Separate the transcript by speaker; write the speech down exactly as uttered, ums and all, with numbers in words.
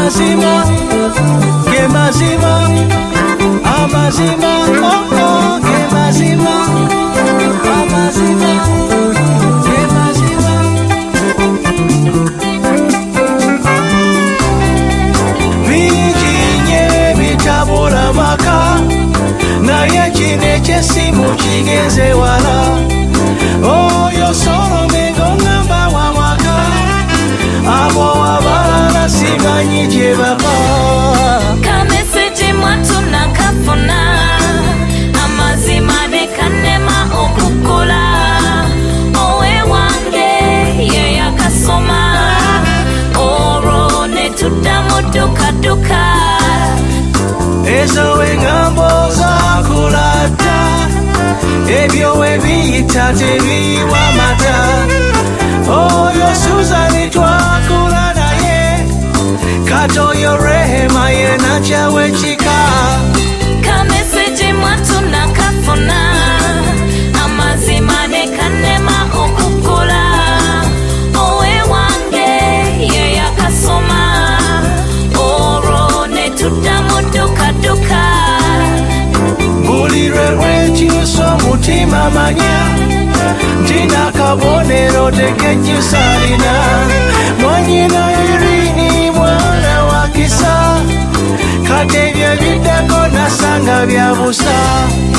Speaker 1: mazima, ge mazima, amazima, oh oh, ge mazima, amazima, ge mazima. Bijinye bitabula maka, naye kine kyesimu kigenze wala. Oh, yo solo me gongamba wa waka, abo abalala simanyi gye bava.
Speaker 2: Kameseji mwatu nakafuna, amazima nekanema okukola. Owe wange ye yakasoma, oro netudda mu dduka dduka.
Speaker 1: Ezo engambo zakulata, ebyo webiyita tebiwa mata. Oyo Suzani twakula naye, katoyo rehema ye najja wekika.
Speaker 2: Kameseji mwatu nakafuna, amazima nekanema okukola. Owe wange ye yakasoma, oro netudda mu dduka dduka.
Speaker 1: Buli lwe lwekyusa omutima manya, nti n'akabonero tekejjusa alina. Mwanyina Irini mwana wa Kisa, kati ebyo biddako nasanga bya busa.